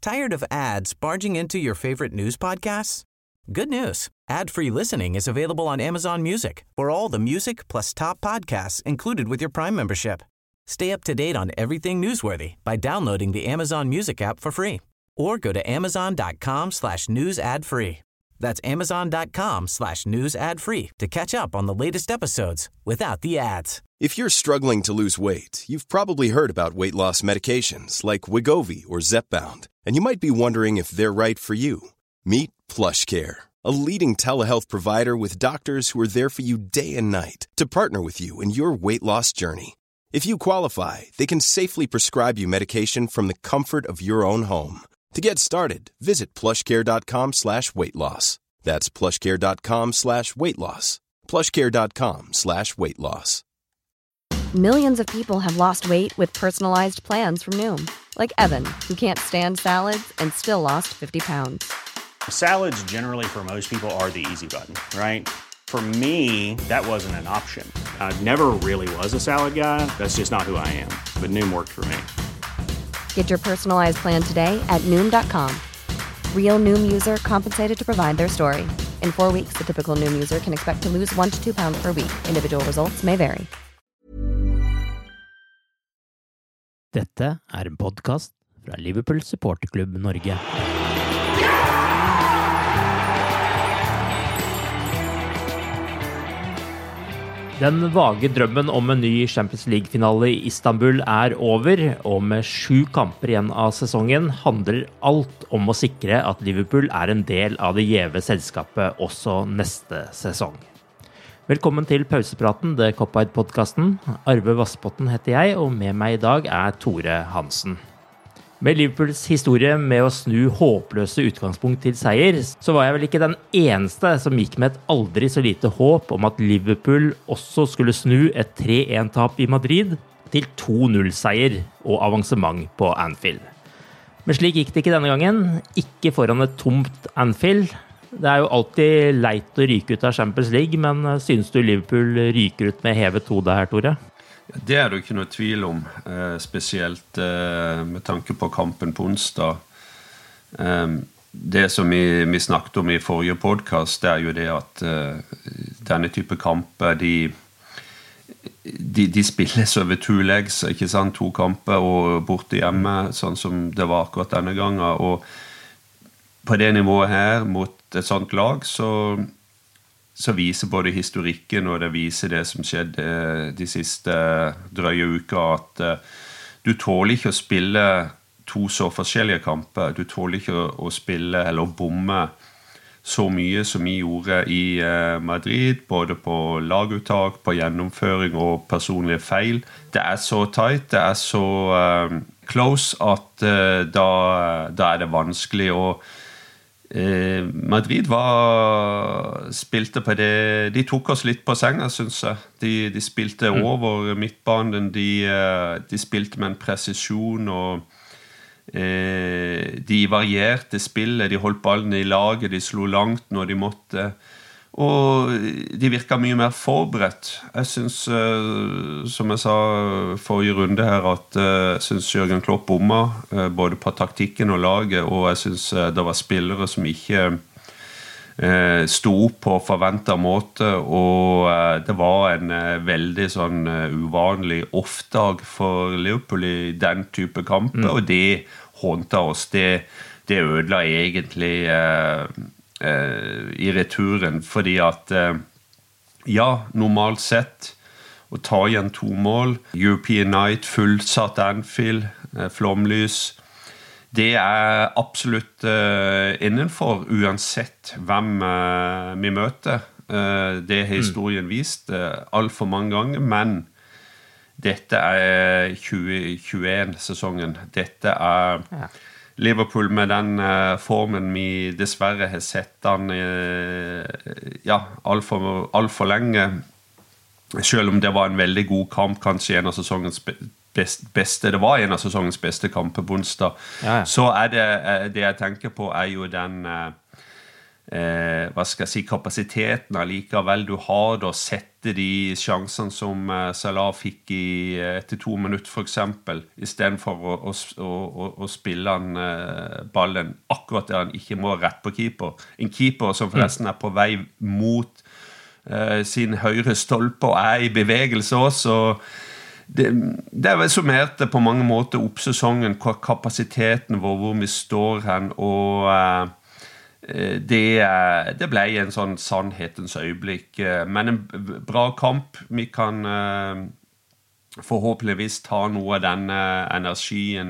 Tired of ads barging into your favorite news podcasts? Good news. Ad-free listening is available on Amazon Music for all the music plus top podcasts included with your Prime membership. Stay up to date on everything newsworthy by downloading the Amazon Music app for free or go to amazon.com/news ad free. That's amazon.com/news ad free to catch up on the latest episodes without the ads. If you're struggling to lose weight, you've probably heard about weight loss medications like Wegovy or Zepbound, and you might be wondering if they're right for you. Meet PlushCare, a leading telehealth provider with doctors who are there for you day and night to partner with you in your weight loss journey. If you qualify, they can safely prescribe you medication from the comfort of your own home. To get started, visit plushcare.com/weight loss. That's plushcare.com/weight loss. plushcare.com/weight loss. Millions of people have lost weight with personalized plans from Noom. Like Evan, who can't stand salads and still lost 50 pounds. Salads generally for most people are the easy button, right? For me, that wasn't an option. I never really was a salad guy. That's just not who I am. But Noom worked for me. Get your personalized plan today at Noom.com. Real Noom user compensated to provide their story. In 4 weeks, the typical Noom user can expect to lose 1 to 2 pounds per week. Individual results may vary. Dette en podcast fra Liverpool Supporterklubb Norge. Den vage drømmen om en ny Champions League-finale i Istanbul over, og med 7 kamper igjen av sesongen handler alt om å sikre at Liverpool en del av det gjeve selskapet også neste sesong. Velkommen til pausepraten, The Cop-Eyed-podcasten. Arve Vassbotten heter jeg, og med meg i dag Tore Hansen. Med Liverpools historie med å snu håpløse utgangspunkt til seier, så var jeg vel ikke den eneste som gikk med et aldri så lite håp om at Liverpool også skulle snu et 3-1-tap i Madrid til 2-0-seier og avansement på Anfield. Men slik gikk det ikke denne gangen, ikke foran et tomt Anfield. Det jo alltid leit å ryke ut av Champions League, men synes du Liverpool ryker ut med hevet hode her, Tore? Det det jo ikke noe tvil om, spesielt med tanke på kampen på onsdag. Det som vi snakket om i forrige podcast, det jo det at denne type kamper, de spilles over 2 legs, ikke sant? 2 kamper og borte hjemme, sånn som det var akkurat denne gangen, og på det nivået her, mot et sånt lag, så viser både historikken og det viser det som skjedde de siste drøye uker, at du tåler ikke å spille 2 så forskjellige kamper. Du tåler ikke å spille eller å bomme så mye som vi gjorde i Madrid, både på laguttak, på gjennomføring og personlige feil. Det så tight, det så close at da det vanskelig å Madrid spilte på det, de tok oss litt på senga, synes jeg. De spilte over midtbanen, de spilte med en presisjon, og de varierte spillet, de holdt ballen i laget, de slo langt når de måtte, og de virket mye mer forberedt. Jeg synes, som jeg sa forrige runde her, at jeg synes Jørgen Klopp bomma, både på taktikken og laget, og jeg synes det var spillere som ikke stod opp på forventet måte, og det var en veldig sånn uvanlig off-dag for Liverpool i den type kamper, og det håndte oss, det ødela egentlig i returen, fordi at normalt sett å ta igjen 2 mål, European Night, fullsatt Anfield, flomlys, det absolutt innenfor, uansett hvem vi møter. Det historien vist alt for mange ganger, men dette 2021-sesongen. Dette Liverpool med den formen vi dessverre har sett den alt for lenge, selv om det var en veldig god kamp, kanskje en av sesongens beste, det var en av sesongens beste kamper på onsdag, så det jeg tenker på jo den hva skal jeg si, kapasiteten allikevel du har da, sette de sjansene som Salah fikk etter 2 minutter for eksempel, I stedet for å spille ballen akkurat der han ikke må rett på keeper. En keeper som forresten på vei mot sin høyre stolpe og I bevegelse også, det vel summert på mange måter opp sesongen, hva kapasiteten hvor vi står hen, og det ble en sånn sannhetens øyeblikk, men en bra kamp. Vi kan forhåpentligvis ta noe av den energien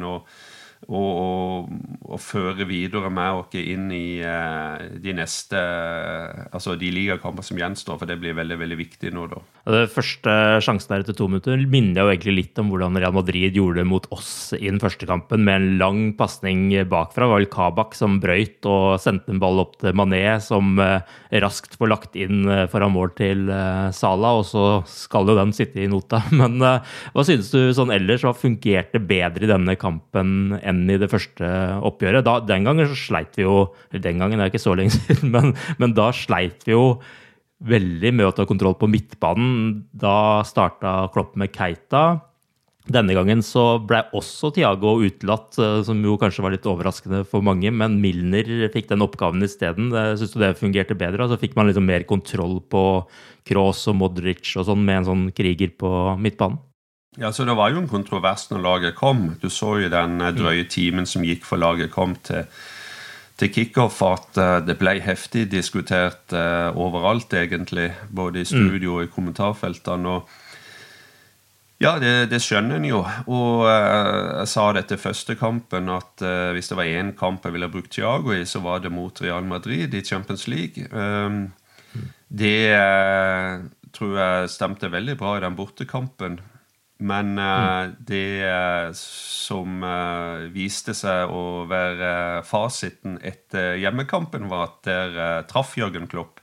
og føre videre med oss inn I de neste, altså de ligakamper som gjenstår, for det blir veldig, veldig viktig nå da. Det første sjansen der etter 2 minutter minner jo egentlig litt om hvordan Real Madrid gjorde det mot oss I den første kampen, med en lang passning bakfra. Det var vel Kabak som brøyt og sendte en ball opp til Mané, som raskt får lagt inn foran mål til Salah, og så skal jo den sitte I nota. Men hva synes du sånn ellers, hva fungerte bedre I denne kampen enn I det første oppgjøret? Den gangen så sleit vi jo, den gangen ikke så lenge siden, men da sleit vi jo veldig med å ta kontroll på midtbanen. Da startet Klopp med Keita. Denne gangen så ble også Thiago utelatt, som jo kanskje var litt overraskende for mange, men Milner fikk den oppgaven I stedet. Synes du det fungerte bedre? Så fikk man liksom mer kontroll på Kroos og Modric og sånn, med en sånn kriger på midtbanen? Ja, så det var jo en kontrovers når laget kom. Du så jo den drøye timen som gikk for laget kom til kick-off, at det ble heftig diskutert overalt egentlig, både I studio og I kommentarfeltene, og ja, det skjønner en jo, og jeg sa det til første kampen, at hvis det var en kamp jeg ville brukt Thiago I, så var det mot Real Madrid I Champions League. Det tror jeg stemte veldig bra I den bortekampen, men det som viste seg å være fasiten etter hjemmekampen var at der traff Jørgen Klopp.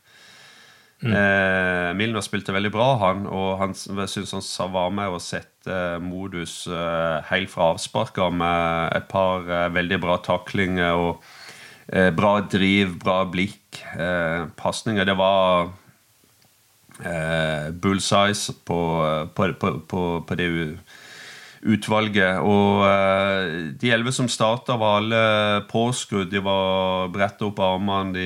Milner spilte veldig bra og han synes han var med å sette modus helt fra avsparket med et par veldig bra taklinger og bra driv, bra blikk, passninger. Det var bullseye på det utvalget, og de 11 som startet var alle påskudd, de var brettet opp armene,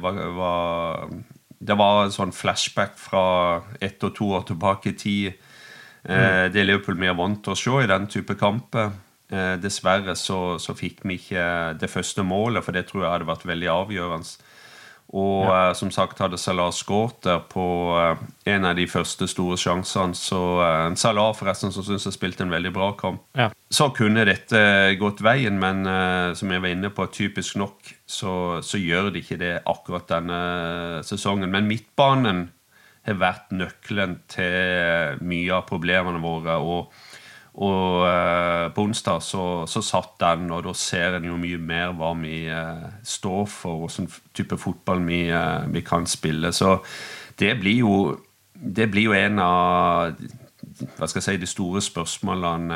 det var en sånn flashback fra 1 og 2 år tilbake I tid. Det er Liverpool mer vant til å se I den type kamper. Dessverre så fikk vi ikke det første målet, for det tror jeg hadde vært veldig avgjørende. Og som sagt hadde Salah skåret der på en av de første store sjansene, så Salah forresten som synes jeg spilte en veldig bra kamp. Ja. Så kunne dette gått veien, men som jeg var inne på, typisk nok, så gjør det ikke det akkurat denne sesongen. Men midtbanen har vært nøkkelen til mye av problemene våre, og på onsdag så satt den, og da ser en jo mye mer hva vi står for, og sånn type fotball vi kan spille. Så det blir jo en av, hva skal jeg si, de store spørsmålene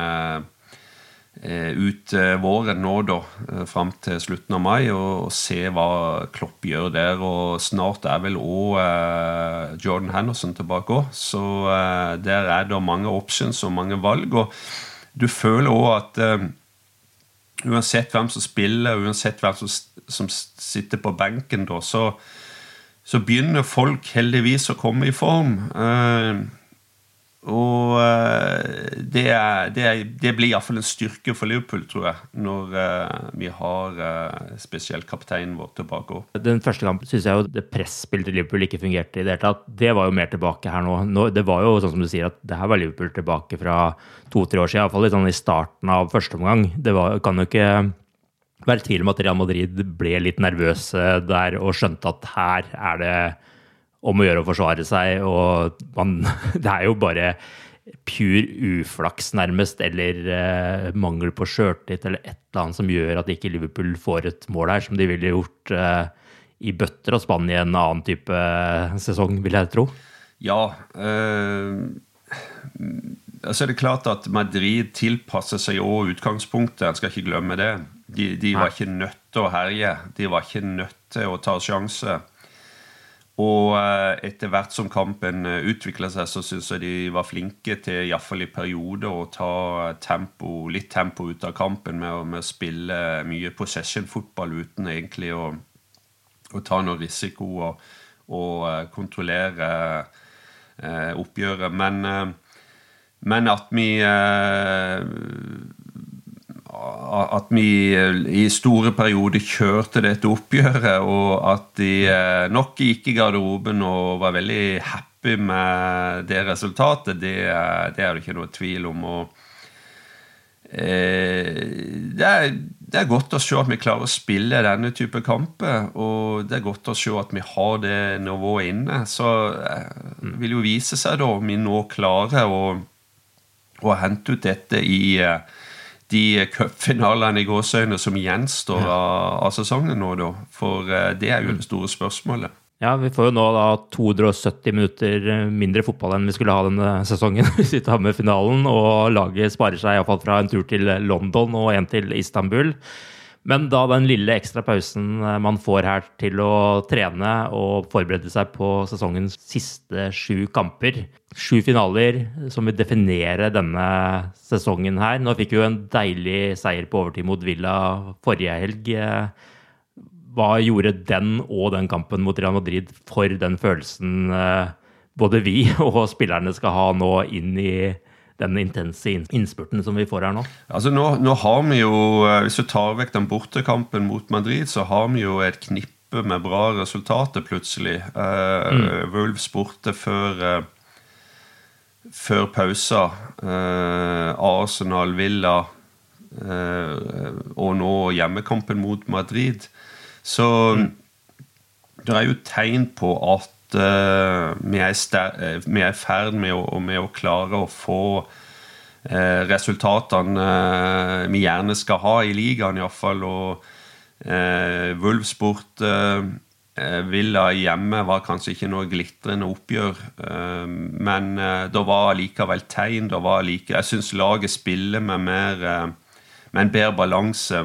ut våren nå da, frem til slutten av mai, og se hva Klopp gjør der, og snart vel også Jordan Henderson tilbake også, så der det mange options og mange valg, og du føler også at uansett hvem som spiller, uansett hvem som sitter på benken da, så begynner folk heldigvis å komme I form, og det blir I hvert fall en styrke for Liverpool, tror jeg, når vi har spesielt kapteinen vår tilbake. Den første kampen synes jeg jo det pressspillet Liverpool ikke fungerte I det hele tatt. Det var jo mer tilbake her nå. Det var jo sånn som du sier, at det her var Liverpool tilbake fra 2-3 år siden, I hvert fall litt sånn I starten av første omgang. Kan jo ikke være tvil om at Real Madrid ble litt nervøse der, og skjønte at her det om å gjøre å forsvare seg, og det jo bare pur uflaks nærmest, eller mangel på skjørtid, eller et eller annet som gjør at ikke Liverpool får et mål her, som de ville gjort I bøtter og spann I en annen type sesong, vil jeg tro. Ja, altså det klart at Madrid tilpasser seg jo utgangspunktet, jeg skal ikke glemme det. De var ikke nødt til å herje, de var ikke nødt til å ta sjanse. Og etter hvert som kampen utviklet seg, så synes jeg de var flinke til, I hvert fall I perioder, å ta litt tempo ut av kampen med å spille mye possession-fotball uten egentlig å ta noe risiko og kontrollere oppgjøret. Men at vi I store perioder kjørte dette oppgjøret, og at de nok gikk I garderoben og var veldig happy med det resultatet, det det ikke noe tvil om. Og det godt å se at vi klarer å spille denne type kamper, og det godt å se at vi har det nivået inne. Så vil jo vise seg da om vi nå klarer å hente ut dette I de cupfinalene I gåsøyne som gjenstår av sesongen nå da, for det jo det store spørsmålet. Ja, vi får jo nå da 270 minutter mindre fotball enn vi skulle ha denne sesongen hvis vi tar med finalen, og laget sparer seg I hvert fall fra en tur til London og en til Istanbul. Men da den lille ekstra pausen man får her til å trene og forberede seg på sesongens siste 7 kamper, 7 finaler som vil definere denne sesongen her. Nå fikk vi jo en deilig seier på overtid mot Villa forrige helg. Hva gjorde den og den kampen mot Real Madrid for den følelsen både vi og spillerne skal ha nå inn I den intense innspurten som vi får her nå? Altså nå har vi jo, hvis du tar vekk den bortekampen mot Madrid, så har vi jo et knippe med bra resultater plutselig. Wolves borte før pausa, Arsenal, Villa, og nå hjemmekampen mot Madrid. Så det jo tegn på at vi I ferd med å klare å få resultatene vi gjerne skal ha I ligaen I hvert fall, og Wolves borte, Villa hjemme var kanskje ikke noe glitrende oppgjør, men det var likevel tegn, jeg synes laget spiller med en bedre balanse,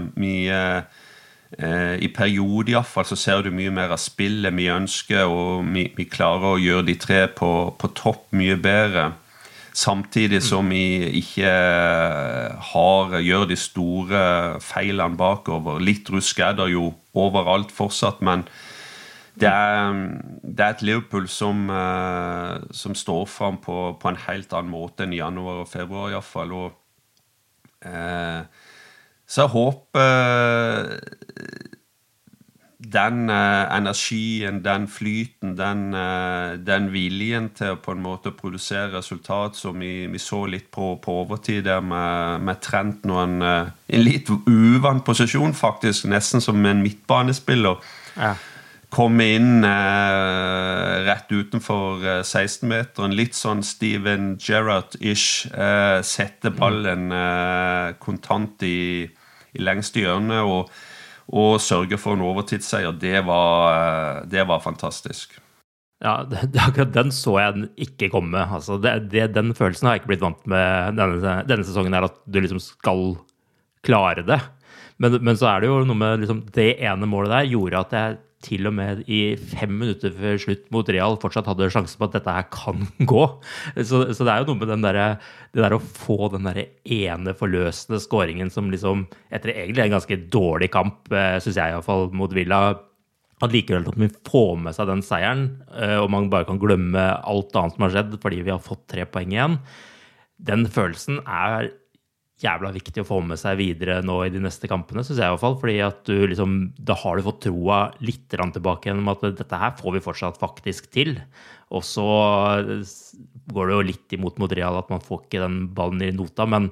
I periode I hvert fall så ser du mye mer av spillet vi ønsker, og vi klarer å gjøre de 3 på topp mye bedre, samtidig som vi ikke gjør de store feilene bakover. Litt rusk det jo overalt fortsatt, men det et Liverpool som står frem på en helt annen måte enn I januar og februar I hvert fall, og så jeg håper den energien, den flyten, den viljen til å på en måte produsere resultat som vi så litt på overtid der med Trent nå en litt uvant posisjon faktisk, nesten som en midtbanespiller. Ja. Komme inn rett utenfor 16-meteren, litt sånn Steven Gerrard-ish, sette ballen kontant I lengste hjørne og sørge for en overtidsseier. Det var fantastisk. Ja, akkurat den så jeg ikke komme. Altså, den følelsen har jeg ikke blitt vant med denne sesongen her, at du liksom skal klare det. Men så det jo noe med liksom, det ene målet der gjorde at jeg til og med I 5 minutter før slutt mot Real fortsatt hadde sjansen på at dette her kan gå. Så det jo noe med det der å få den der ene forløsende scoringen som liksom, etter egentlig en ganske dårlig kamp, synes jeg I hvert fall mot Villa, at likevel at man får med seg den seieren, og man bare kan glemme alt annet som har skjedd, fordi vi har fått 3 poeng igjen. Den følelsen jævla viktig å få med seg videre nå I de neste kampene, synes jeg I hvert fall, fordi at du liksom, da har du fått troa litt tilbake igjen om at dette her får vi fortsatt faktisk til, og så går det jo litt imot mot Real at man får ikke den ballen I nota, men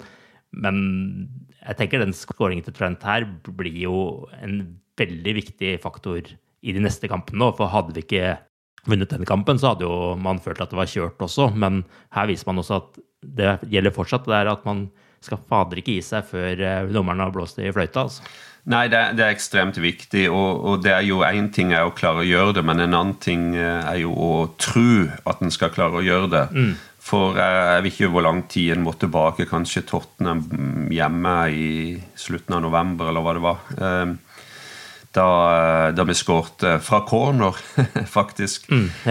jeg tenker den scoringen til Trent her blir jo en veldig viktig faktor I de neste kampene nå, for hadde vi ikke vunnet den kampen, så hadde jo man følt at det var kjørt også, men her viser man også at det gjelder fortsatt, det at man skal fader ikke gi seg før dommeren har blåst I fløyta, altså. Nei, det ekstremt viktig, og det jo en ting å klare å gjøre det, men en annen ting jo å tro at den skal klare å gjøre det. For jeg vet ikke hvor lang tid en må tilbake, kanskje Tottenham hjemme I slutten av november, eller hva det var. da vi skårte fra corner, faktisk.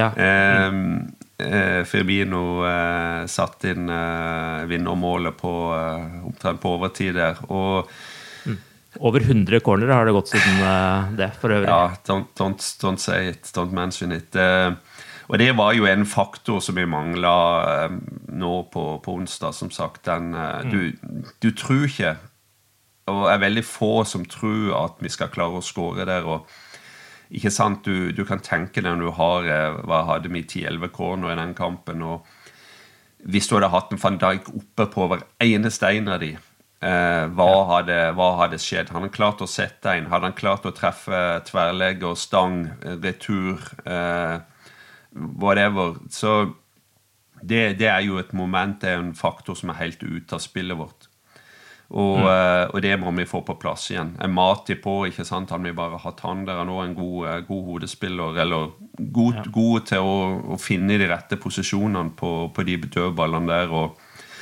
Firmino satt inn vinnermålet på omtrent på overtid der, og over 100 corner har det gått siden det, for øvrig. Ja, don't say it, don't mention it. Og det var jo en faktor som vi manglet nå på onsdag, som sagt. Du tror ikke, og veldig få som tror at vi skal klare å skåre der, og ikke sant, du kan tenke deg når du har, hva hadde vi 10-11 corner i den kampen, og hvis du hadde hatt en Van Dijk oppe på hver eneste en av de, hva hadde skjedd? Hadde han klart å sette en? Hadde han klart å treffe tverrlegg og stang, retur, whatever? Så det jo et moment, det en faktor som helt ute av spillet vårt. Og det må vi få på plass igjen. En Mati på, ikke sant? Han vil bare ha han der, han er en god hodespiller, eller god til å finne de rette posisjonene på de dødballene der, og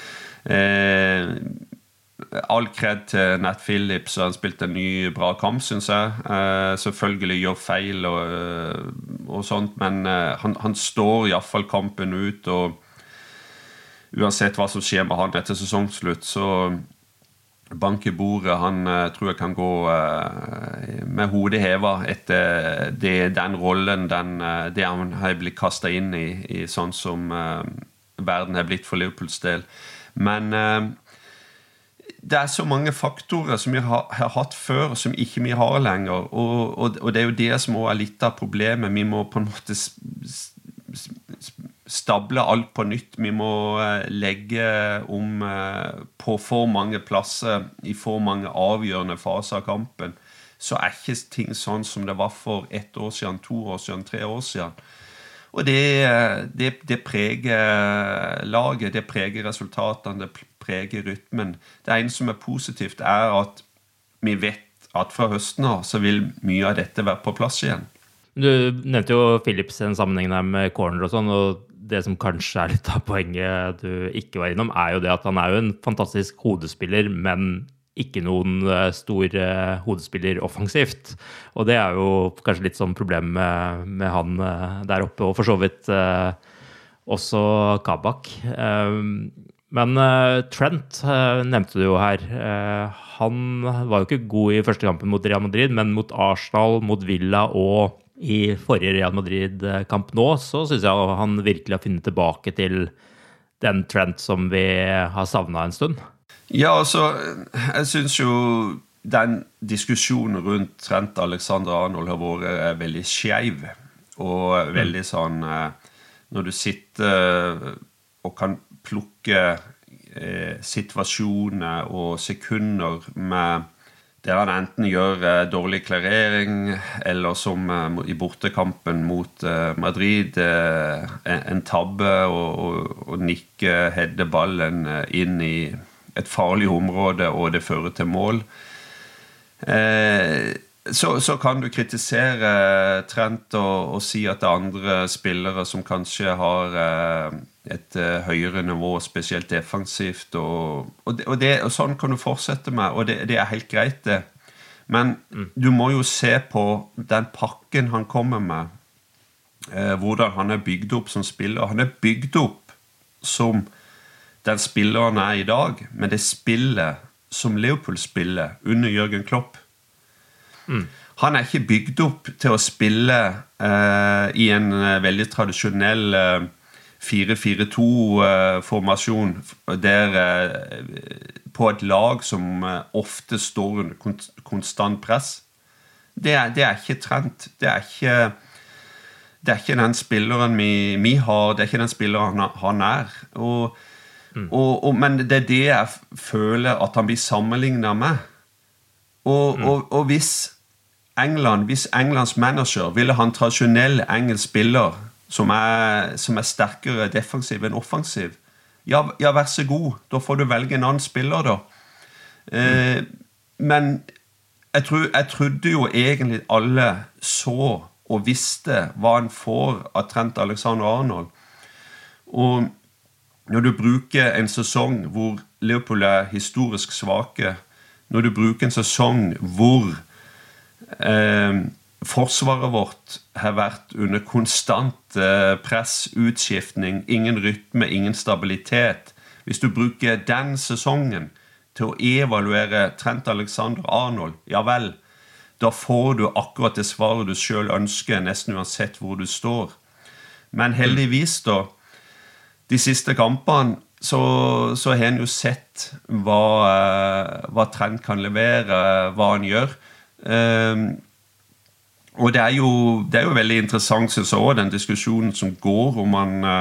all kred til Nat Phillips, han spilte en ny bra kamp, synes jeg. Selvfølgelig gjør feil og sånt, men han står i hvert fall kampen ut, og uansett hva som skjer med han etter sesongslutt, så bank i bordet, han tror jeg kan gå med hodet hevet etter den rollen, det han har blitt kastet inn i sånn som verden har blitt for Liverpools del. Men det så mange faktorer som vi har hatt før, som ikke vi har lenger, og det jo det som også litt av problemet. Vi må på en måte stable alt på nytt. Vi må legge om på for mange plasser i for mange avgjørende faser av kampen. Så ikke ting sånn som det var for 1 år siden, 2 år siden, 3 år siden. Og det preger laget, det preger resultatene, det preger rytmen. Det ene som positivt at vi vet at fra høsten av så vil mye av dette være på plass igjen. Du nevnte jo Phillips en sammenheng der med corner og sånn, og det som kanskje litt av poenget du ikke var innom, jo det at han jo en fantastisk hodespiller, men ikke noen stor hodespiller offensivt. Og det jo kanskje litt sånn problem med han der oppe, og for så vidt også Kabak. Men Trent nevnte du jo her. Han var jo ikke god i første kampen mot Real Madrid, men mot Arsenal, mot Villa og i forrige Real Madrid-kamp nå, så synes jeg han virkelig har funnet tilbake til den Trent som vi har savnet en stund. Ja, altså, jeg synes jo den diskusjonen rundt Trent Alexander-Arnold har vært veldig skjev, og veldig sånn, når du sitter og kan plukke situasjoner og sekunder med der han enten gjør dårlig klarering, eller som i bortekampen mot Madrid, en tabbe og nikke hedde ballen inn i et farlig område, og det fører til mål. Så kan du kritisere Trent og si at det andre spillere som kanskje har et høyere nivå, spesielt defensivt, og sånn kan du fortsette med, og det helt greit det. Men du må jo se på den pakken han kommer med, hvordan han bygd opp som spiller. Han bygd opp som den spilleren i dag, men det spillet som Liverpool spiller under Jürgen Klopp. Han ikke bygd opp til å spille i en veldig tradisjonell 4-4-2-formasjon på et lag som ofte står under konstant press. Det ikke Trent. Det ikke den spilleren vi har, det ikke den spilleren han men det det jeg føler at han blir sammenlignet med. Og hvis Englands manager ville ha en tradisjonell engelsk spiller som sterkere defensiv enn offensiv, ja, vær så god, da får du velge en annen spiller da. Men jeg trodde jo egentlig alle så og visste hva han får av Trent Alexander-Arnold. Og når du bruker en sesong hvor Liverpool historisk svake, når du bruker en sesong hvor Forsvaret vårt har vært under konstant press, utskiftning, ingen rytme, ingen stabilitet. Hvis du bruker den sesongen til å evaluere Trent Alexander-Arnold, ja vel, da får du akkurat det svaret du selv ønsker, nesten uansett hvor du står. Men heldigvis da, de siste kampene, så har han jo sett hva Trent kan levere, hva han gjør. Og det er jo veldig interessant, synes jeg også, den diskusjonen som går om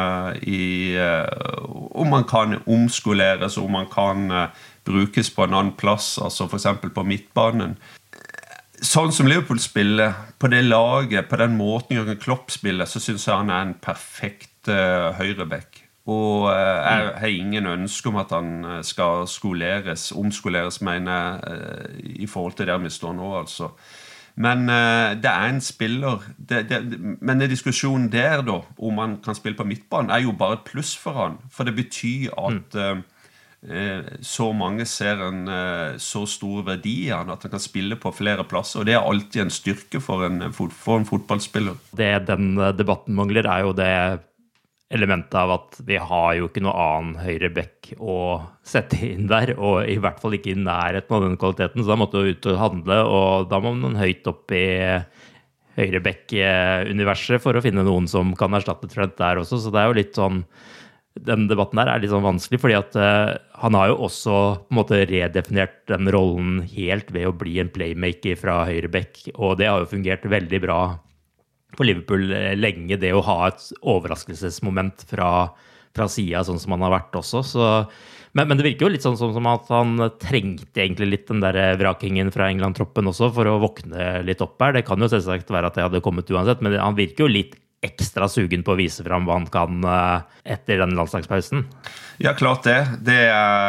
man kan omskoleres, om man kan brukes på en annen plass, altså for eksempel på midtbanen. Sånn som Liverpool spiller, på det laget, på den måten Jürgen Klopp spiller, så synes jeg han er en perfekt høyreback. Og jeg har ingen ønske om at han skal omskoleres, mener jeg, i forhold til der vi står nå, altså. Men det er en spiller, men den diskusjonen der da, om han kan spille på midtbanen, er jo bare et pluss for han, for det betyr at så mange ser en så stor verdi i han, at han kan spille på flere plasser, og det er alltid en styrke for en fotballspiller. Det den debatten mangler er jo det elementet av at vi har jo ikke noe annen høyrebekk å sette inn der, og i hvert fall ikke i nærheten av den kvaliteten, så da måtte du ut og handle, og da må man høyt opp i høyrebekk-universet for å finne noen som kan erstatte Trent der også, så det er jo litt sånn, den debatten der er litt sånn vanskelig, fordi at han har jo også på en måte redefinert den rollen helt ved å bli en playmaker fra høyrebekk, og det har jo fungert veldig bra for Liverpool lenge, det å ha et overraskelsesmoment fra siden, sånn som han har vært også. Så, men det virker jo litt sånn som at han trengte egentlig litt den der vrakingen fra England-troppen også, for å våkne litt opp her. Det kan jo selvsagt være at det hadde kommet uansett, men han virker jo litt ekstra sugen på å vise frem hva han kan etter den landslagspausen. Ja, klart det. Det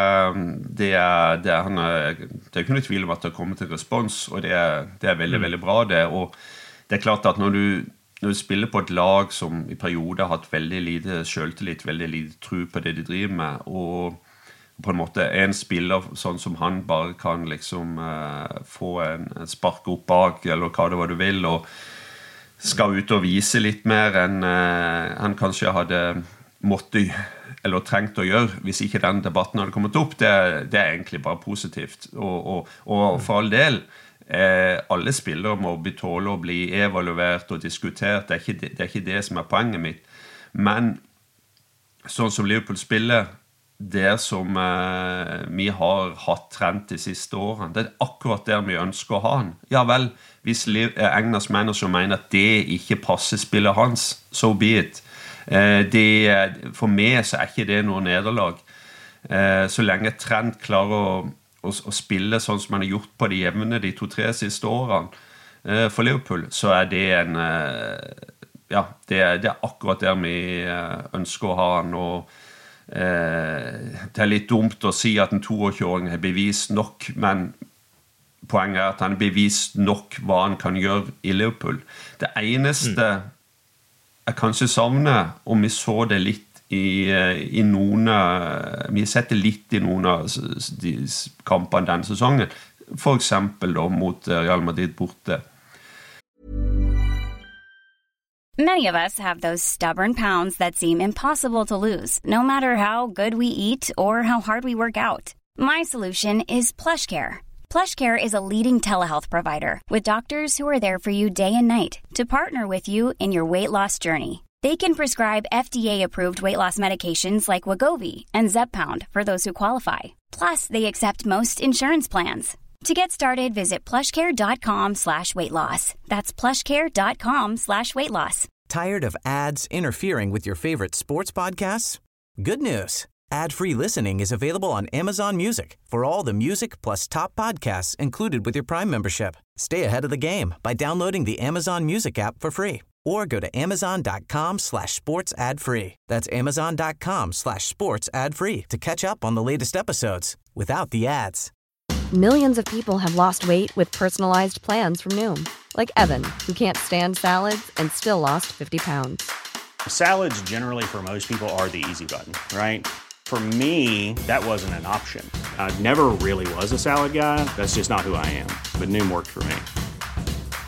er ikke noe tvil om at det har kommet en respons, og det er veldig, veldig bra det, og det er klart at når du spiller på et lag som i perioder har hatt veldig lite selvtillit, veldig lite tro på det de driver med, og på en måte en spiller sånn som han bare kan liksom få en spark opp bak, eller hva det var du vil, og skal ut og vise litt mer enn han kanskje hadde måttet eller trengt å gjøre hvis ikke den debatten hadde kommet opp. Det er egentlig bare positivt, og for all del alle spillere må tåle å bli evaluert og diskutert, det er ikke det som er poenget mitt, men sånn som Liverpool spiller, det som vi har hatt Trent de siste årene, det er akkurat der vi ønsker å ha han. Ja vel, hvis Englands manager mener at det ikke passer spillet hans, so be it. For meg så er ikke det noe nederlag. Så lenge Trent klarer å spille sånn som han har gjort på de jevne de 2-3 siste årene for Liverpool, så er det det er akkurat der vi ønsker å ha han, og det er litt dumt å si at en 22-åring har bevist nok, men poenget er at han har bevist nok hva han kan gjøre i Liverpool. Det eneste jeg kanskje savner, om vi så det litt i noen vi har sett det litt i noen av de kampene denne sesongen, for eksempel da, mot Real Madrid borte. Many of us have those stubborn pounds that seem impossible to lose, no matter how good we eat or how hard we work out. My solution is PlushCare. PlushCare is a leading telehealth provider with doctors who are there for you day and night to partner with you in your weight loss journey. They can prescribe FDA-approved weight loss medications like Wegovy and Zepbound for those who qualify. Plus, they accept most insurance plans. To get started, visit plushcare.com/weightloss. That's plushcare.com/weightloss. Tired of ads interfering with your favorite sports podcasts? Good news. Ad-free listening is available on Amazon Music for all the music plus top podcasts included with your Prime membership. Stay ahead of the game by downloading the Amazon Music app for free or go to amazon.com/sports ad-free. That's amazon.com/sports ad-free to catch up on the latest episodes without the ads. Millions of people have lost weight with personalized plans from Noom. Like Evan, who can't stand salads and still lost 50 pounds. Salads generally for most people are the easy button, right? For me, that wasn't an option. I never really was a salad guy. That's just not who I am. But Noom worked for me.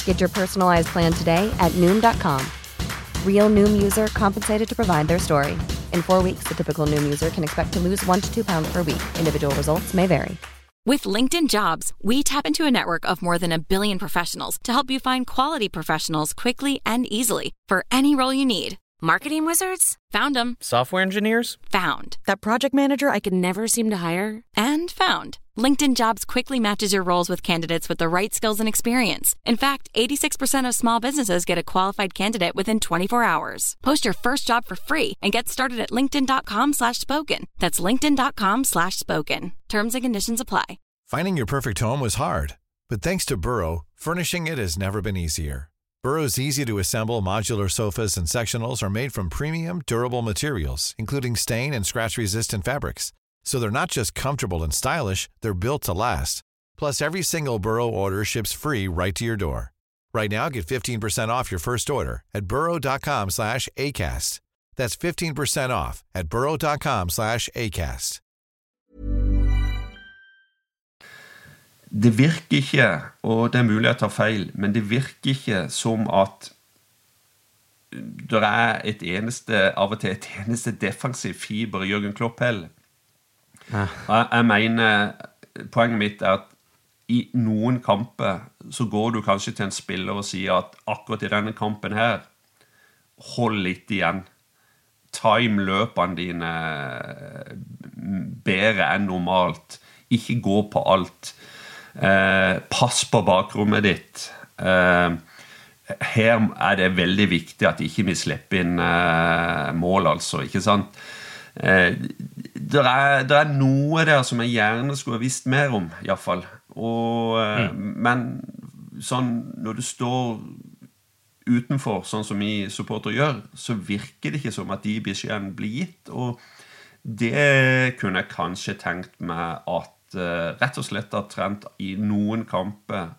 Get your personalized plan today at Noom.com. Real Noom user compensated to provide their story. In 4 weeks, the typical Noom user can expect to lose 1 to 2 pounds per week. Individual results may vary. With LinkedIn Jobs, we tap into a network of more than 1 billion professionals to help you find quality professionals quickly and easily for any role you need. Marketing wizards? Found them. Software engineers? Found. That project manager I could never seem to hire? And found. LinkedIn Jobs quickly matches your roles with candidates with the right skills and experience. In fact, 86% of small businesses get a qualified candidate within 24 hours. Post your first job for free and get started at linkedin.com/spoken. That's linkedin.com/spoken. Terms and conditions apply. Finding your perfect home was hard, but thanks to Burrow, furnishing it has never been easier. Burrow's easy-to-assemble modular sofas and sectionals are made from premium, durable materials, including stain and scratch-resistant fabrics. So they're not just comfortable and stylish, they're built to last. Plus, every single Burrow order ships free right to your door. Right now, get 15% off your first order at burrow.com/ACAST. That's 15% off at burrow.com/ACAST. Det virker ikke, og det mulig jeg tar feil, men det virker ikke som at det av og til et eneste defensiv fiber i Jürgen Klopp heller. Jeg mener, poenget mitt at i noen kamper så går du kanskje til en spiller og sier at akkurat i denne kampen her, hold litt igjen. Time løpene dine bedre enn normalt. Ikke gå på alt. Pass på bakrommet ditt. Her det veldig viktig at ikke vi slipper inn mål, altså, ikke sant? Det noe der som jeg gjerne skulle ha visst mer om, i hvert fall. Men sånn, når du står utenfor, sånn som vi supporter gjør, så virker det ikke som at de beskjedene blir gitt, og det kunne jeg kanskje tenkt meg at rett og slett at Trent i noen kamper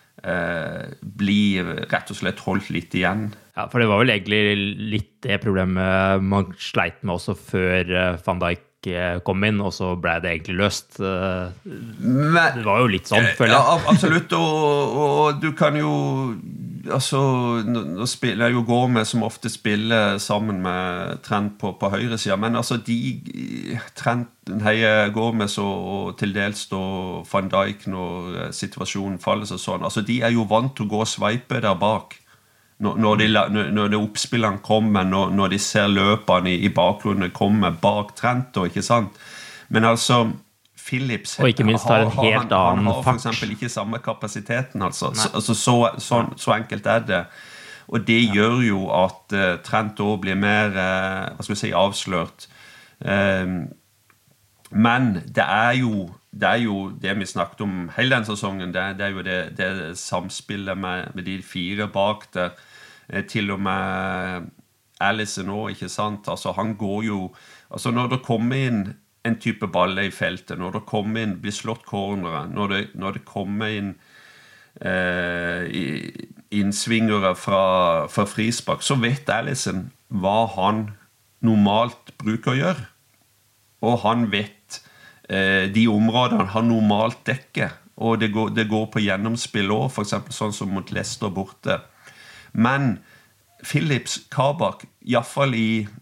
blir rett og slett holdt litt igjen. Ja, for det var vel egentlig litt det problemet man sleit med også før Van Dijk kom inn, og så ble det egentlig løst. Det var jo litt sånn, føler jeg. Ja, absolutt, og du kan jo altså, nå spiller jeg jo Gomez som ofte spiller sammen med Trent på høyre siden, men altså Trent heier Gomez og til dels da Van Dijk når situasjonen faller seg sånn, altså de jo vant til å gå og sveipe der bak når det oppspillene kommer, når de ser løpene i bakgrunnen kommer bak Trent, ikke sant? Men altså Phillips og ikke minst har en helt annen han har for eksempel ikke samme kapasiteten, altså. Så enkelt det. Og det gjør jo at Trent også blir mer, hva skal vi si, avslørt. Men det jo det vi snakket om hele den sesongen, det jo det samspillet med de fire bak der, til og med Alisson også, ikke sant? Altså han går jo, altså når det kommer inn en type balle i feltet, når det kommer inn, blir slått cornere, når det kommer inn innsvingere fra frispark, så vet Alisson hva han normalt bruker å gjøre. Og han vet de områdene han normalt dekker, og det går på gjennomspill også, for eksempel sånn som mot Leicester borte. Men Phillips, Kabak, i hvert fall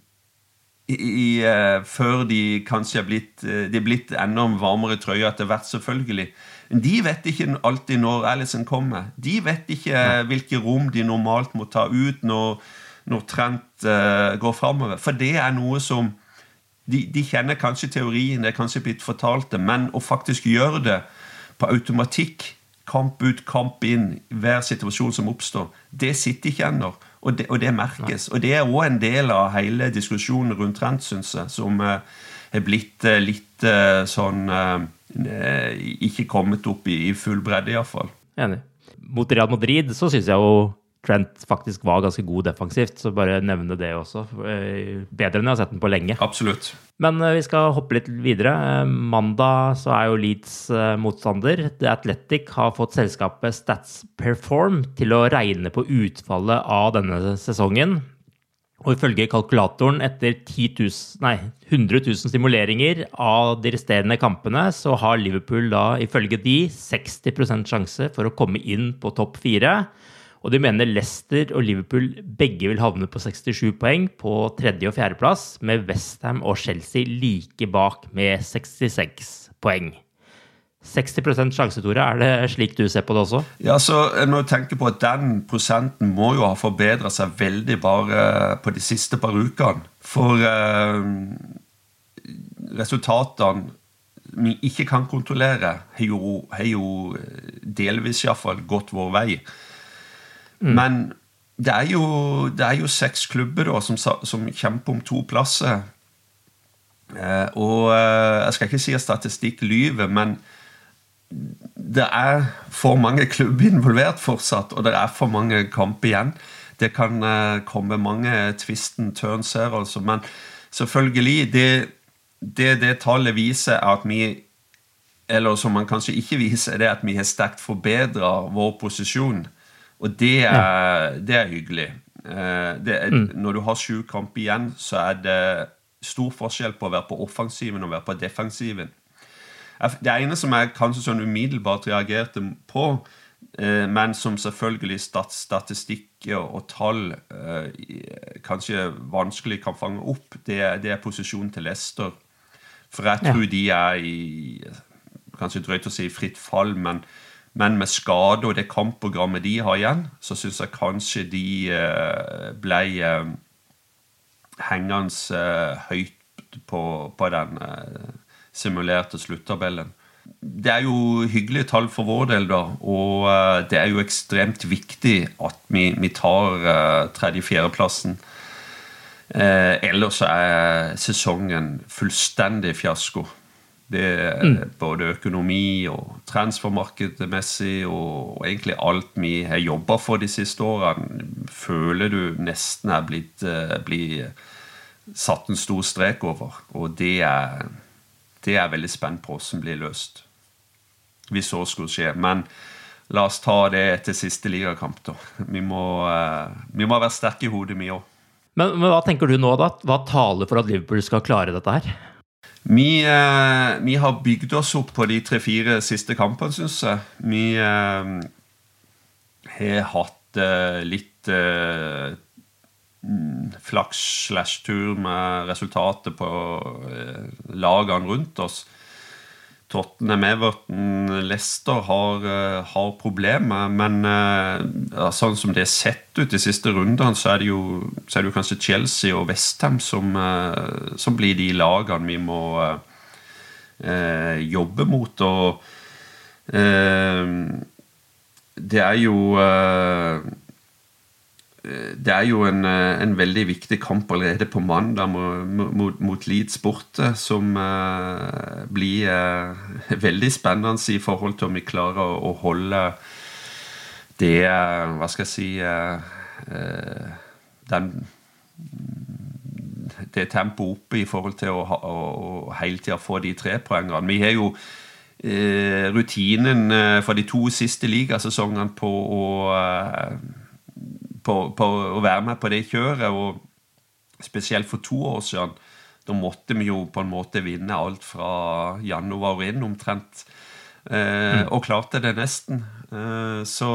før de kanskje blitt enda varmere i trøya etter hvert selvfølgelig. De vet ikke alltid når Alisson kommer. De vet ikke hvilke rom de normalt må ta ut når Trent går fremover. For det noe som de kjenner kanskje teorien, det kanskje blitt fortalt det, men å faktisk gjøre det på automatikk, kamp ut, kamp inn, hver situasjon som oppstår, det sitter ikke ennå. Og det merkes. Og det også en del av hele diskusjonen rundt Trent, synes jeg, som blitt litt sånn ikke kommet opp i full bredde i hvert fall. Enig. Mot Real Madrid så synes jeg jo Trent faktisk var ganske god defensivt, så bare nevne det også. Bedre enn jeg har sett den på lenge. Absolutt. Men vi skal hoppe litt videre. Mandag så jo Leeds motstander. The Athletic har fått selskapet Stats Perform til å regne på utfallet av denne sesongen. Og ifølge kalkulatoren etter 100 000 stimuleringer av de resterende kampene, så har Liverpool da ifølge de 60% sjanse for å komme inn på topp 4. Og de mener Leicester og Liverpool begge vil havne på 67 poeng på 3. og 4. plass, med West Ham og Chelsea like bak med 66 poeng. 60% sjanse, Tore. Det slik du ser på det også? Ja, så jeg må tenke på at den prosenten må jo ha forbedret seg veldig bare på de siste par ukene. For resultatene vi ikke kan kontrollere har jo delvis I hvert fall gått vår vei. Men det er jo 6 klubber da, som kjemper om 2 plasser. Og jeg skal ikke si at statistikk lyver, men det for mange klubber involvert fortsatt, og det for mange kamper igjen. Det kan komme mange twist and turns her, altså. Men selvfølgelig, det tallet viser at vi, eller som man kanskje ikke viser, det at vi har sterkt forbedret vår posisjon. Og det hyggelig. Når du har 7 kamper igjen, så det stor forskjell på å være på offensiven og være på defensiven. Det ene som jeg kanskje sånn umiddelbart reagerte på, men som selvfølgelig statistikk og tall kanskje vanskelig kan fange opp, det posisjonen til Leicester. For jeg tror de I, kanskje drøyt å si fritt fall, men med skade og det kampprogrammet de har igjen, så synes jeg kanskje de ble hengende høyt på den simulerte sluttabellen. Det jo hyggelige tall for vår del da, og det jo ekstremt viktig at vi tar 3.-4. plassen. Ellers sesongen fullstendig fiasko. Det både økonomi og transfermarkedmessig og egentlig alt vi har jobbet for de siste årene, føler du nesten blitt satt en stor strek over, og det veldig spent på som blir løst. Hvis så skulle skje, men la oss ta det til siste ligakamp da. Vi må være sterke I hodet vi også. Men hva tenker du nå da? Hva taler for at Liverpool skal klare dette her? Vi har bygd oss opp på de 3-4 siste kampene, synes jeg. Vi har hatt litt flaks/tur med resultatet på lagene rundt oss. Tottenham, Everton, Leicester har problemer, men sånn som det sett ut de siste rundene, så det jo kanskje Chelsea og West Ham som blir de lagene vi må jobbe mot, og det jo en veldig viktig kamp allerede på mandag mot Leeds borte, som blir veldig spennende I forhold til om vi klarer å holde det, hva skal jeg si, det tempo oppe I forhold til å hele tiden få de 3 poengene. Vi har jo rutinen for de 2 siste ligasesongene på å være med på det kjøret, og spesielt for 2 år siden, da måtte vi jo på en måte vinne alt fra januar inn omtrent, og klarte det nesten. Så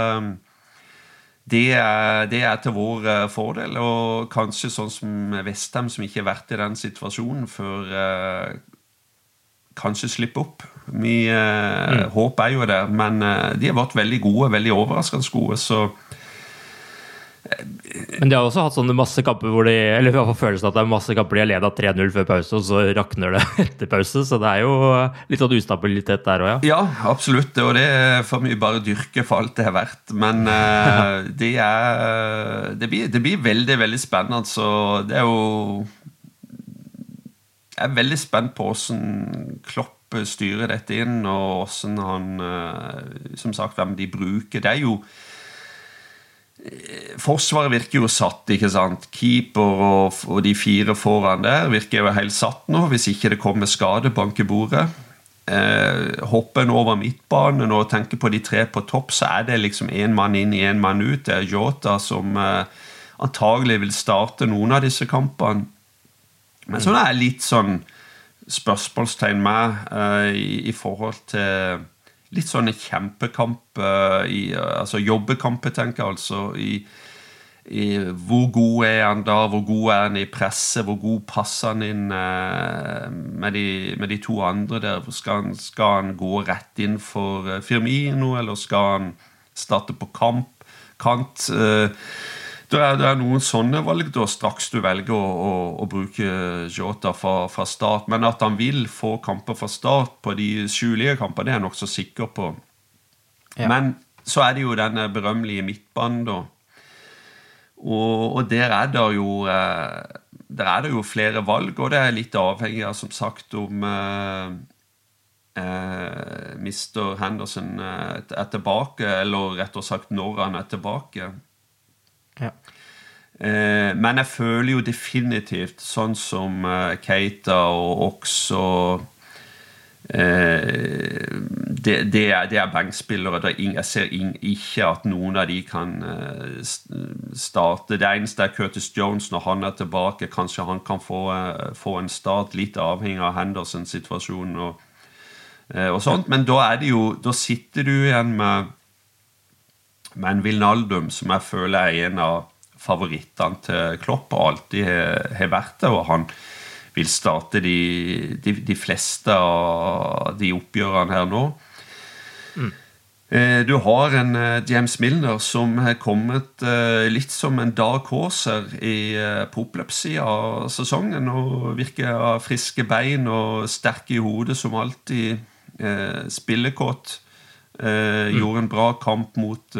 det til vår fordel, og kanskje sånn som West Ham, som ikke har vært I den situasjonen før, kanskje slippe opp. Vi håper jo det, men de har vært veldig gode, veldig overraskende gode, så Men de har også hatt sånne masse kamper hvor eller I hvert fall følelsen at det masse kamper de har ledet 3-0 før pause, og så rakner det etter pause, så det jo litt sånn ustabilitet der også, ja. Ja, absolutt, og det får vi bare dyrke for alt det har vært, men det blir veldig, veldig spennende, så det jo jeg veldig spent på hvordan Klopp styrer dette inn, og hvordan han, som sagt, hvem de bruker. Det jo Forsvaret virker jo satt, ikke sant? Keeper og de 4 foran der virker jo helt satt nå, hvis ikke det kommer skadebank I bordet. Hoppen over midtbanen og tenker på de 3 på topp, så det liksom en mann inn, en mann ut. Det Jota som antagelig vil starte noen av disse kampene. Men så litt sånn spørsmålstegn med I forhold til litt sånne kjempekamp, altså jobbekamper, tenker jeg, altså i hvor god han da, hvor god han i presse, hvor god passer han inn med de to andre der, skal han gå rett inn for Firmino, eller skal han starte på kant? Det er noen sånne valg da, straks du velger å bruke Jota fra start, men at han vil få kamper fra start på de skjulige kamper, det er jeg nok så sikker på. Ja. Men så det jo denne berømmelige midtbanen da, og der det jo flere valg, og det litt avhengig av, som sagt, om Mr. Henderson tilbake, eller rett og sagt når han tilbake. Ja. Men jeg føler jo definitivt sånn som Keita og også det bankspillere, jeg ser ikke at noen av de kan starte. Det eneste Curtis Jones når han tilbake, kanskje han kan få en start, litt avhengig av Hendersons situasjon og sånt, men da sitter du igjen med en Wijnaldum som jeg føler en av favorittene til Klopp og alltid har vært det, og han vil starte de fleste av de oppgjørene her nå. Du har en James Milner som har kommet litt som en dark horse på oppløpssiden av sesongen, og virker friske bein og sterke i hodet som alltid, spillekåt. Gjorde en bra kamp mot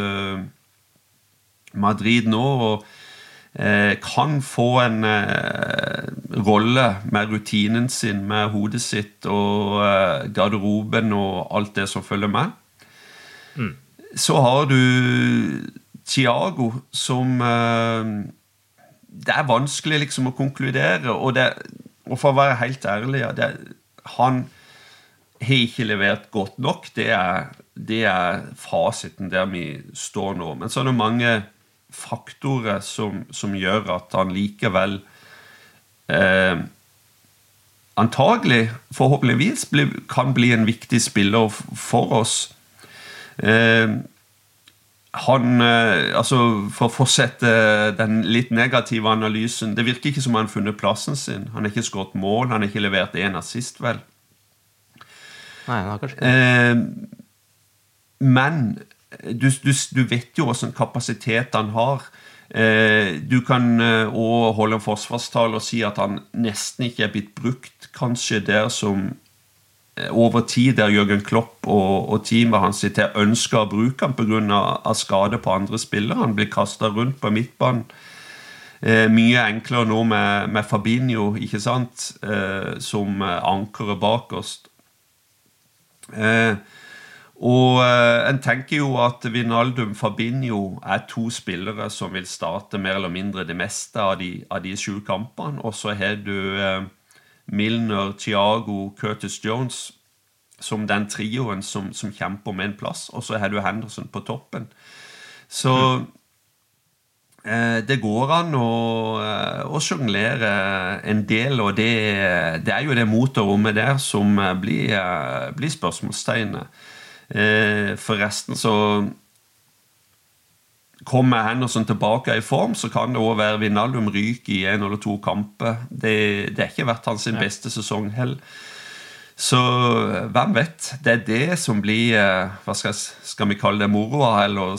Madrid nå, og kan få en rolle med rutinen sin, med hodet sitt og garderoben og alt det som følger med. Så har du Thiago som det vanskelig liksom å konkludere, og for å være helt ærlig, han har ikke levert godt nok, det fasiten der vi står nå, men så det mange faktorer som gjør at han likevel antagelig, forhåpentligvis kan bli en viktig spiller for oss. Han, altså for å fortsette den litt negative analysen, det virker ikke som han har funnet plassen sin, han har ikke skåret mål, han har ikke levert en assist vel. Nei, han har kanskje ikke. Men du vet jo hvordan kapasitet han har. Du kan også holde en forsvarstale og si at han nesten ikke blitt brukt, kanskje der som over tid der Jürgen Klopp og teamet hans ønsker å bruke han på grunn av skade på andre spillere. Han blir kastet rundt på midtbanen. Mye enklere nå med Fabinho, ikke sant, som ankeret bak oss. Og en tenker jo at Wijnaldum, Fabinho to spillere som vil starte mer eller mindre det meste av de 7 kampene, og så har du Milner, Thiago, Curtis Jones som den trioen som kjemper med en plass, og så har du Henderson på toppen. Så det går an å jonglere en del, og det jo det motorrommet der som blir spørsmålstegnet. Forresten så kommer Henderson tilbake i form, så kan det også være Wijnaldum ryk i 1 eller 2 kamper. Det ikke vært hans beste sesong heller. Så hvem vet, det det som blir, hva skal vi kalle det, moroa, eller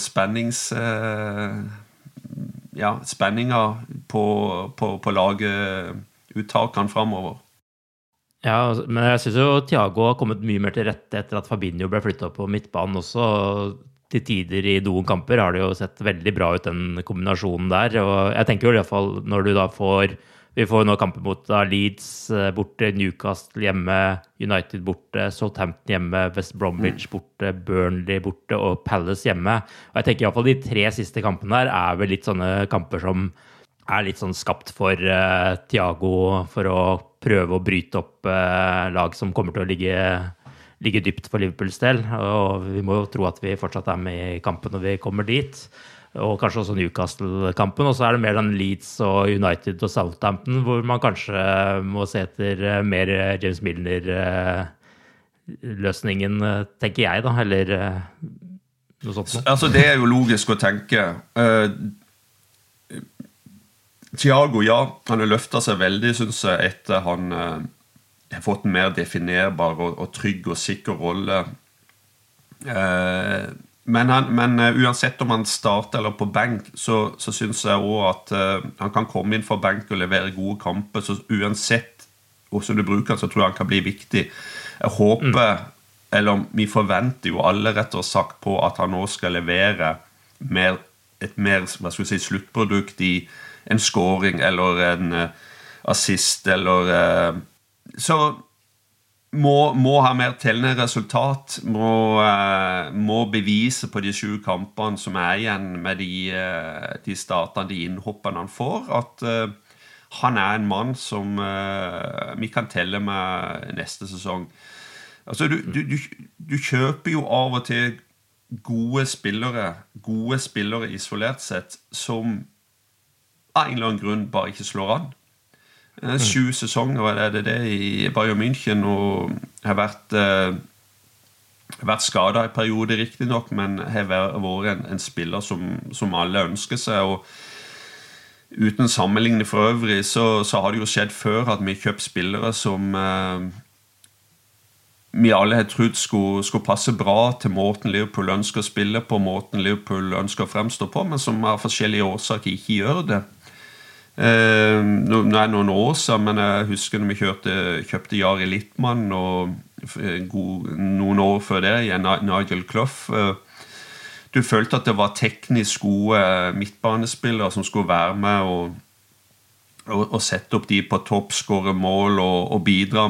spenninger på laguttakene fremover. Ja, men jeg synes jo Thiago har kommet mye mer til rette etter at Fabinho ble flyttet på midtbanen også. Til tider i noen kamper har det jo sett veldig bra ut, den kombinasjonen der. Og jeg tenker jo i hvert fall når du da vi får nå kamper mot Leeds borte, Newcastle hjemme, United borte, Southampton hjemme, West Bromwich borte, Burnley borte og Palace hjemme. Og jeg tenker i hvert fall de 3 siste kampene der vel litt sånne kamper som litt sånn skapt for Thiago for å prøve å bryte opp lag som kommer til å ligge dypt for Liverpools del, og vi må jo tro at vi fortsatt med i kampen når vi kommer dit, og kanskje også Newcastle-kampen, og så det mer den Leeds og United og Southampton, hvor man kanskje må se etter mer James Milner løsningen, tenker jeg da, eller noe sånt. Altså, det jo logisk å tenke. Thiago, ja, han har løftet seg veldig, synes jeg, etter han har fått en mer definerbar og trygg og sikker rolle. Men uansett om han starter eller på bank, så synes jeg også at han kan komme inn for bank og levere gode kamper, så uansett hvordan du bruker han, så tror jeg han kan bli viktig. Jeg håper, eller vi forventer jo alle rett og sagt på at han nå skal levere et mer, hva skal vi si, sluttprodukt i en scoring eller en assist, eller så må ha mer tellende resultat, må bevise på de 7 kampene som igjen med de startene, de innhoppene han får, at han en mann som vi kan telle med neste sesong. Altså, du kjøper jo av og til gode spillere isolert sett, som av en eller annen grunn bare ikke slår an. 7 sesonger det i Bayern München, og har vært skadet i periode riktig nok, men har vært en spiller som alle ønsker seg, og uten sammenligning for øvrig, så har det jo skjedd før at vi kjøpt spillere som vi alle har trodd skulle passe bra til måten Liverpool ønsker å spille på, måten Liverpool ønsker å fremstå på, men som av forskjellige årsaker ikke gjør det. Nå noen år siden, men jeg husker når vi kjøpte Jari Littmann, og noen år før det igjen Nigel Clough. Du følte at det var teknisk gode midtbanespillere som skulle være med og sette opp de på topp, skåre mål og bidra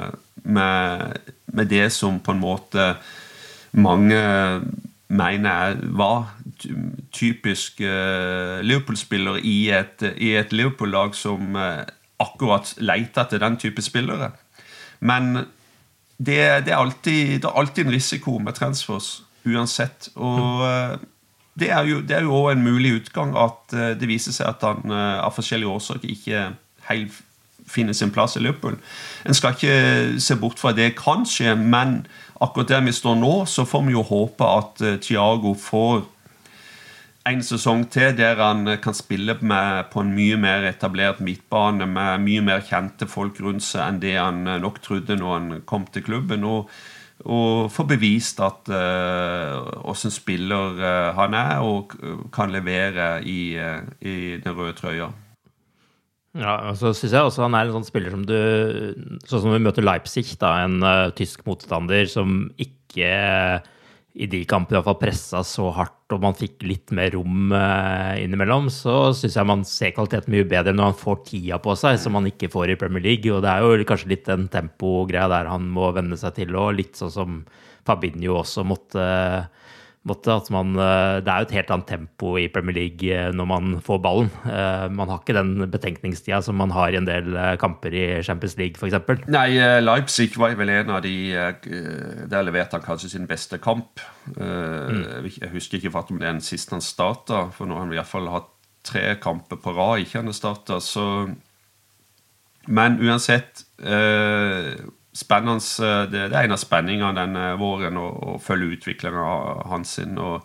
med det som på en måte mange mener var typisk Liverpool-spillere i et Liverpool-lag som akkurat leter etter den type spillere. Men det alltid en risiko med transfers, uansett. Og det jo også en mulig utgang at det viser seg at han av forskjellige årsaker ikke helt finner sin plass i Liverpool. En skal ikke se bort fra det kan skje, men akkurat der vi står nå, så får vi jo håpe at Thiago får en sesong til der han kan spille på en mye mer etablert midtbane, med mye mer kjente folk rundt seg enn det han nok trodde når han kom til klubben, og få bevist at hvordan spiller han og kan levere i den røde trøya. Ja, og så synes jeg også han en sånn spiller som sånn som vi møter Leipzig da, en tysk motstander som ikke i de kampene i hvert fall presset så hardt, og man fikk litt mer rom innimellom, så synes jeg man ser kvaliteten mye bedre når han får tida på seg, som man ikke får i Premier League, og det jo kanskje litt en tempo-greie der han må vende seg til, og litt sånn som Fabinho også måtte at det jo et helt annet tempo i Premier League når man får ballen. Man har ikke den betenkningstida som man har i en del kamper i Champions League, for eksempel. Nei, Leipzig var vel en av de der leverte han kanskje sin beste kamp. Jeg husker ikke om det den siste han startet, for nå har han i hvert fall hatt 3 kamper på rad ikke han startet, så men uansett spennende, det en av spenningene denne våren å følge utviklingen av hans sin, og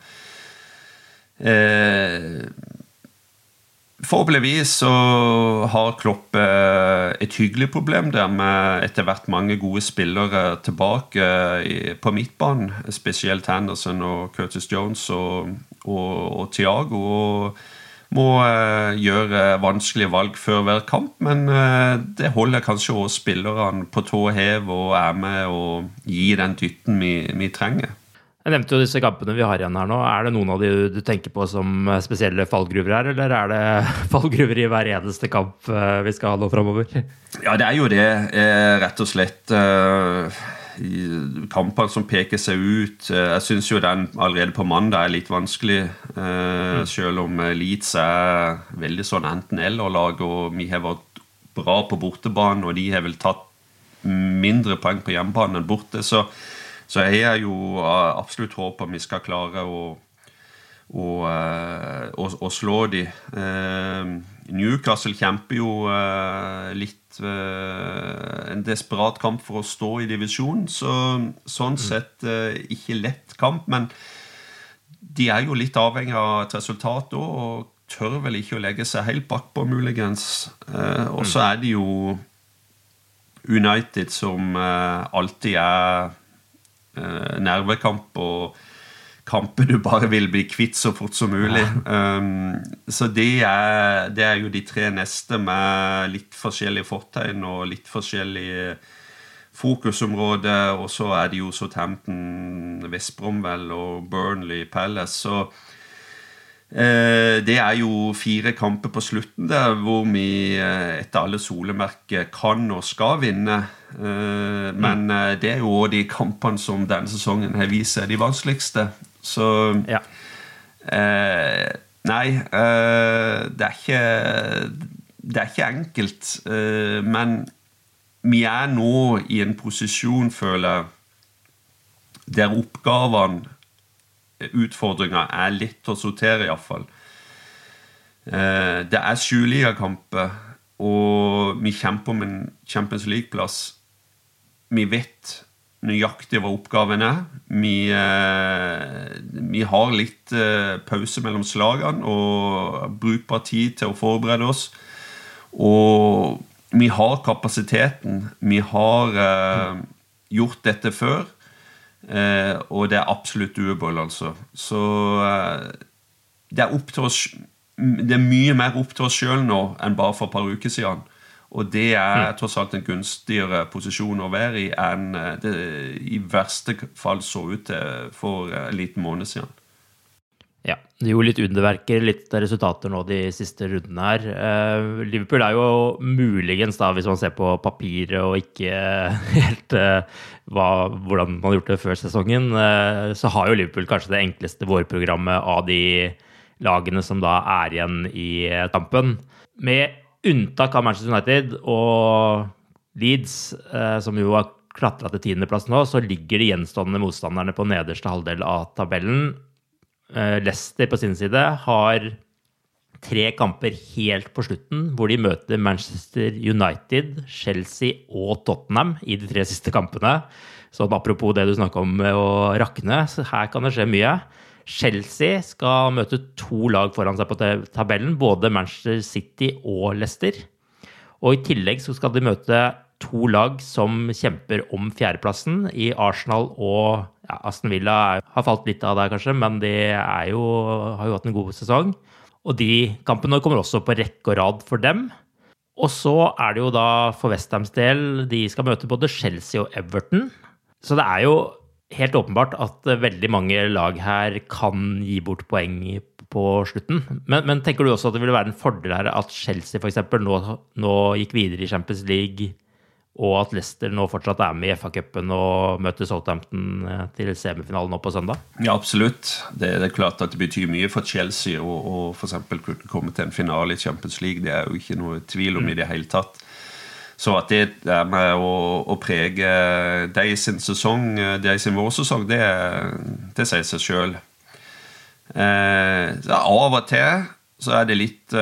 forhåpentligvis så har Klopp et hyggelig problem der med etter hvert mange gode spillere tilbake på midtbanen, spesielt Henderson og Curtis Jones og Thiago, og må gjøre vanskelige valg før hver kamp, men det holder kanskje også spillerne på tå hev og med og gi den dytten vi trenger. Jeg nevnte jo disse kampene vi har igjen her nå. Det noen av de du tenker på som spesielle fallgruver her, eller det fallgruver i hver eneste kamp vi skal ha nå fremover? Ja, det jo det. Rett og slett kamper som peker seg ut. Jeg synes jo den allerede på mandag litt vanskelig, selv om Leeds veldig sånn enten-eller-lag, og vi har vært bra på bortebanen, og de har vel tatt mindre poeng på hjemmebane enn borte, så jeg jo absolutt håper vi skal klare å og slå de. Newcastle kjemper jo litt en desperat kamp for å stå i divisjonen, sånn sett ikke lett kamp, men de jo litt avhengig av et resultat også, og tør vel ikke å legge seg helt bak på muligens. Og så det jo United som alltid nervekamp og kamper du bare vil bli kvitt så fort som mulig. Så det jo de tre neste med litt forskjellige fortegn og litt forskjellige fokusområder, og så det jo Southampton, West Bromwell og Burnley Palace, så det jo 4 kamper på slutten der, hvor vi etter alle solemerker kan og skal vinne, men det jo også de kampene som denne sesongen har vist seg de vanskeligste, så nei, det ikke enkelt, men vi nå i en posisjon, føler jeg, der oppgavene utfordringer litt å sortere I hvert fall. Det 7 ligakamper, og vi kjemper om en Champions League-plass. Vi vet nøyaktig hva oppgaven vi har litt pause mellom slagene, og brukbar tid til å forberede oss. Og vi har kapasiteten. Vi har gjort dette før, og det absolutt doable altså. Så det opp til oss, det mye mer opp til oss selv nå enn bare for et par uker siden, og det tross alt en gunstigere posisjon å være I enn det I verste fall så ut for en liten måned siden. Ja, det jo litt underverker, litt resultater nå de siste rundene her. Liverpool jo muligens da, hvis man ser på papiret og ikke helt hvordan man har gjort det før sesongen, så har jo Liverpool kanskje det enkleste vårprogrammet av de lagene som da igjen I kampen. Med unntak av Manchester United og Leeds, som jo har klatret til 10. plass nå, så ligger de gjenstående motstanderne på nederste halvdel av tabellen. Leicester på sin side har 3 kamper helt på slutten, hvor de møter Manchester United, Chelsea og Tottenham I de 3 siste kampene. Så apropos det du snakket om med å rakne, så her kan det skje mye. Chelsea skal møte 2 lag foran seg på tabellen, både Manchester City og Leicester. Og I tillegg så skal de møte 2 lag som kjemper om 4. plassen I Arsenal og Aston Villa har falt litt av der kanskje, men de har jo hatt en god sesong. Og de kampene kommer også på rekke og rad for dem. Og så det jo da for West Hams del, de skal møte både Chelsea og Everton. Så det jo helt åpenbart at veldig mange lag her kan gi bort poeng på slutten. Men tenker du også at det ville være en fordel her at Chelsea for eksempel nå gikk videre I Champions League, og at Leicester nå fortsatt med I FA-cupen og møter Southampton til semifinalen nå på søndag? Ja, absolutt. Det klart at det betyr mye for Chelsea og for eksempel kunne komme til en finale I Champions League. Det jo ikke noe tvil om I det hele tatt. Så at det med å prege de I sin sesong, de I sin vårsesong, det sier seg selv. Så av og til så det litt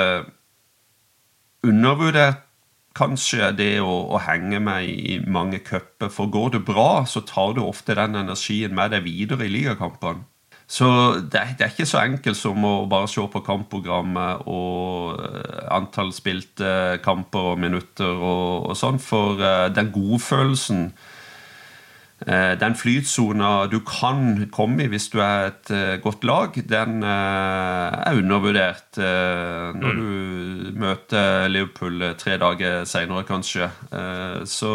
undervurdert kanskje det å henge med I mange køpper, for går det bra, så tar du ofte den energien med deg videre I ligakampene. Så det ikke så enkelt som å bare se på kampprogrammet og antall spilte kamper og minutter og sånn, for den godfølelsen, den flytsona du kan komme I hvis du et godt lag, den undervurdert når du møter Liverpool 3 dager senere kanskje. Så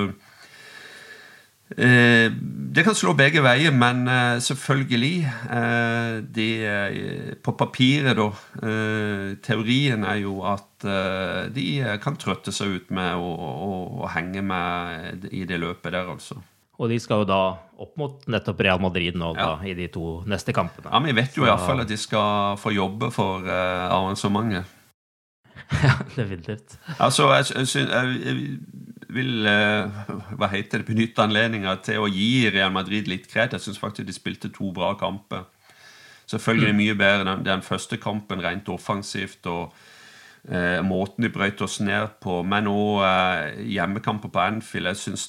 det kan slå begge veier, men selvfølgelig på papiret da, teorien jo at de kan trøtte seg ut med å henge med I det løpet der altså. Og de skal jo da opp mot nettopp Real Madrid nå da, I de 2 neste kampene. Ja, men vi vet jo I hvert fall at de skal få jobbe for arrangementet. Ja, definitivt. Altså, jeg vil, hva heter det, benytte anledninger til å gi Real Madrid litt kred. Jeg synes faktisk de spilte 2 bra kamper. selvfølgelig mye bedre enn den første kampen, rent offensivt, og måten de brøt oss ned på, men også hjemmekamper på Anfield. Jeg synes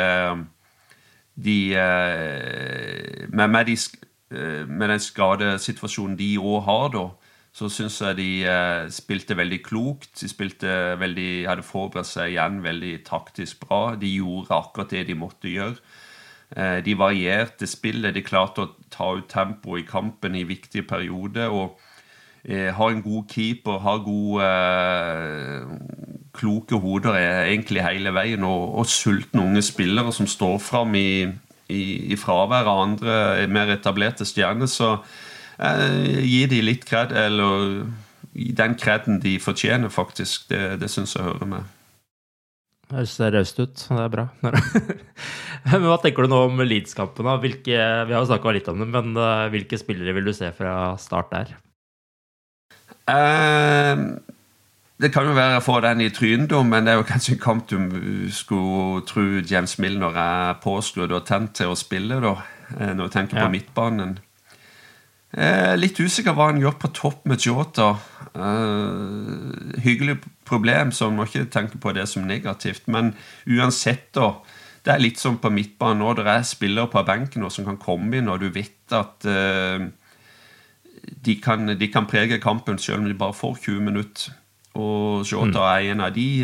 med den skadesituasjonen de også har da, så synes jeg de spilte veldig klokt, de hadde forberedt seg igjen veldig taktisk bra, de gjorde akkurat det de måtte gjøre. De varierte spillet, de klarte å ta ut tempo i kampen i viktige perioder, og har en god keeper, har gode, kloke hoder egentlig hele veien, og sultne unge spillere som står frem i fravær av andre mer etablerte stjerner, så gir de litt kred, eller den kreden de fortjener faktisk, det synes jeg hører med. Det ser raust ut, det bra. Men hva tenker du nå om Leeds-kampen da? Vi har jo snakket litt om det, men hvilke spillere vil du se fra start der? Det kan jo være å få den i tryndom, men det jo kanskje en kamp du skulle tro James Milner påskrudd og tent til å spille da, når du tenker på midtbanen. Litt usikker hva han gjør på topp med Jota. Hyggelig problem, så man må ikke tenke på det som negativt, men uansett da, det litt som på midtbanen nå, det spillere på benken som kan komme inn, og du vet at de kan prege kampen selv om de bare får 20 minutter, og Jota en av de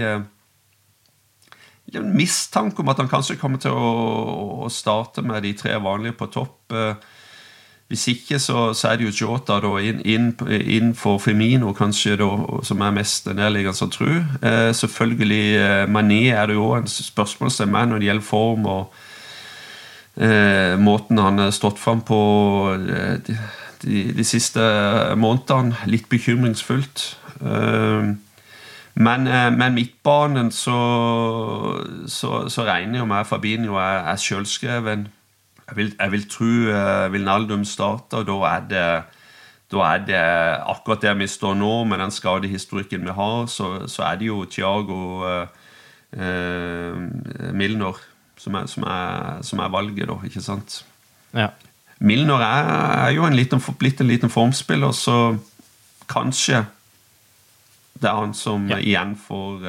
en mistanke om at han kanskje kommer til å starte med de 3 vanlige på topp. Hvis ikke så det jo Jota da, inn for Firmino kanskje da, som mest nærliggende som tror. Selvfølgelig Mané det jo en spørsmålstegn med når det gjelder form og måten han stått frem på de siste månedene, litt bekymringsfullt. Men midtbanen så regner jeg med Fabinho selvskreven. Jeg vil tro Wijnaldum starter, og da det akkurat der vi står nå, med den skadehistorikken vi har, så det jo Thiago Milner som valget da, ikke sant? Ja. Milner jo blitt en liten formspiller, så kanskje det han som igjen får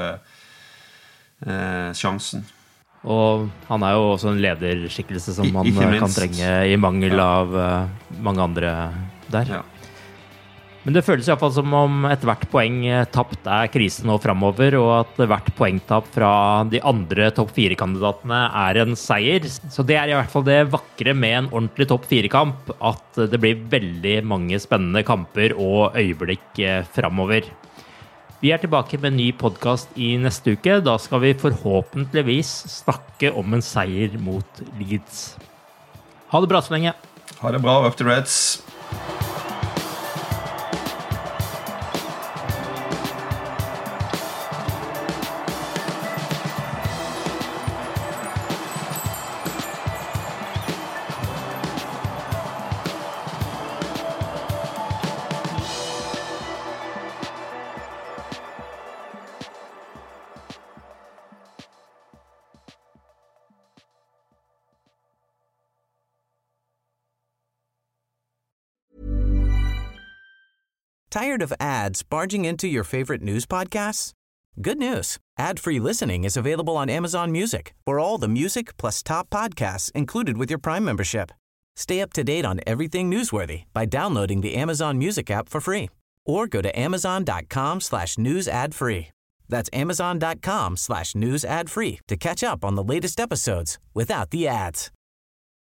sjansen. Og han jo også en lederskikkelse som man kan trenge i mangel av mange andre der. Ja. Men det føles I hvert fall som om hvert poeng tapt krisen nå fremover, og at hvert poengtapp fra de andre topp 4-kandidatene en seier. Så det I hvert fall det vakre med en ordentlig topp 4-kamp, at det blir veldig mange spennende kamper og øyeblikk fremover. Vi tilbake med en ny podcast I neste uke. Da skal vi forhåpentligvis snakke om en seier mot Leeds. Ha det bra så lenge. Ha det bra, up to Reds. Tired of ads barging into your favorite news podcasts? Good news. Ad-free listening is available on Amazon Music for all the music plus top podcasts included with your Prime membership. Stay up to date on everything newsworthy by downloading the Amazon Music app for free or go to amazon.com/news ad free. That's amazon.com/news ad free to catch up on the latest episodes without the ads.